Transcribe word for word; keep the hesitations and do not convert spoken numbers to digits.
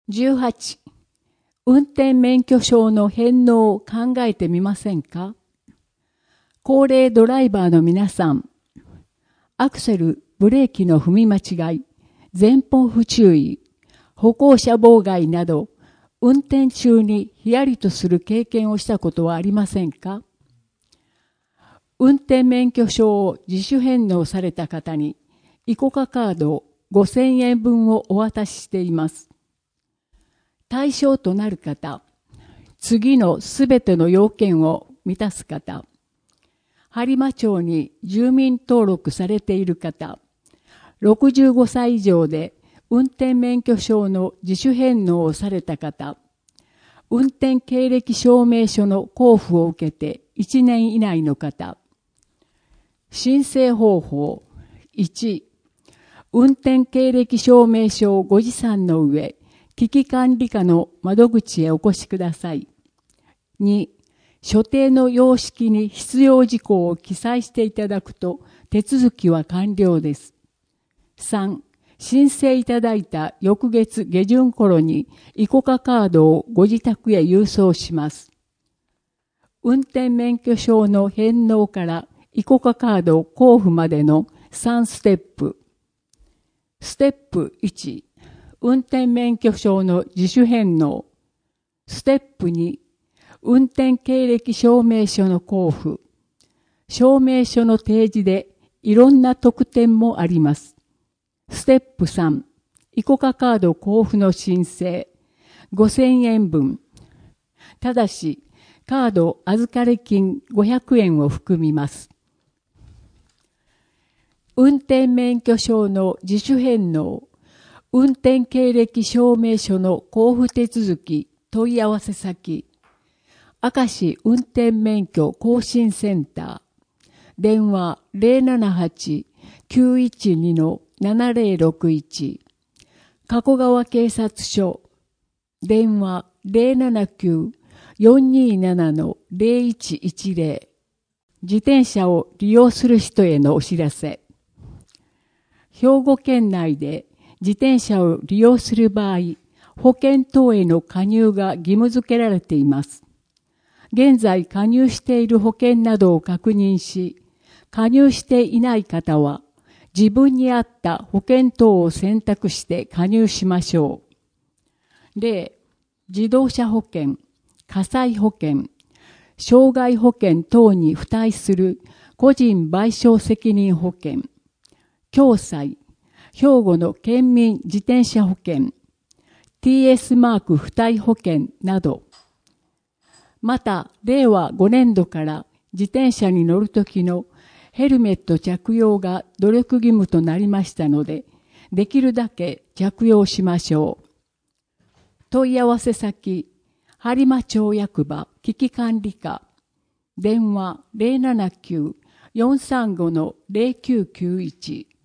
じゅうはち、運転免許証の返納を考えてみませんか？高齢ドライバーの皆さん、アクセル、ブレーキの踏み間違い、前方不注意、歩行者妨害など、運転中にヒヤリとする経験をしたことはありませんか？運転免許証を自主返納された方に、イコカカードごせんえんぶんをお渡ししています。対象となる方、次のすべての要件を満たす方、播磨町に住民登録されている方、ろくじゅうごさい以上で運転免許証の自主返納をされた方、運転経歴証明書の交付を受けていちねん以内の方、申請方法、いち、運転経歴証明書をご持参の上、危機管理課の窓口へお越しください。に、所定の様式に必要事項を記載していただくと手続きは完了です。さん、申請いただいた翌月下旬頃にイコカカードをご自宅へ郵送します。運転免許証の返納からイコカカード交付までのさんステップ。ステップいち、運転免許証の自主返納。ステップに、運転経歴証明書の交付。証明書の提示でいろんな特典もあります。ステップさん、イコカカード交付の申請。ごせんえんぶん。ただし、カード預かり金ごひゃくえんを含みます。運転免許証の自主返納、運転経歴証明書の交付手続き、問い合わせ先、明石運転免許更新センター、電話 ゼロななはち きゅういちに ななゼロろくいち、加古川警察署、電話 ゼロななきゅう よんになな ゼロいちいちゼロ、自転車を利用する人へのお知らせ。兵庫県内で自転車を利用する場合、保険等への加入が義務付けられています。現在加入している保険などを確認し、加入していない方は、自分に合った保険等を選択して加入しましょう。例、自動車保険、火災保険、傷害保険等に付帯する個人賠償責任保険、共済、兵庫の県民自転車保険、ティーエス マーク付帯保険など、また、れいわごねんどから自転車に乗るときのヘルメット着用が努力義務となりましたので、できるだけ着用しましょう。問い合わせ先、播磨町役場危機管理課、電話 ゼロななきゅう よんさんご ゼロきゅうきゅういち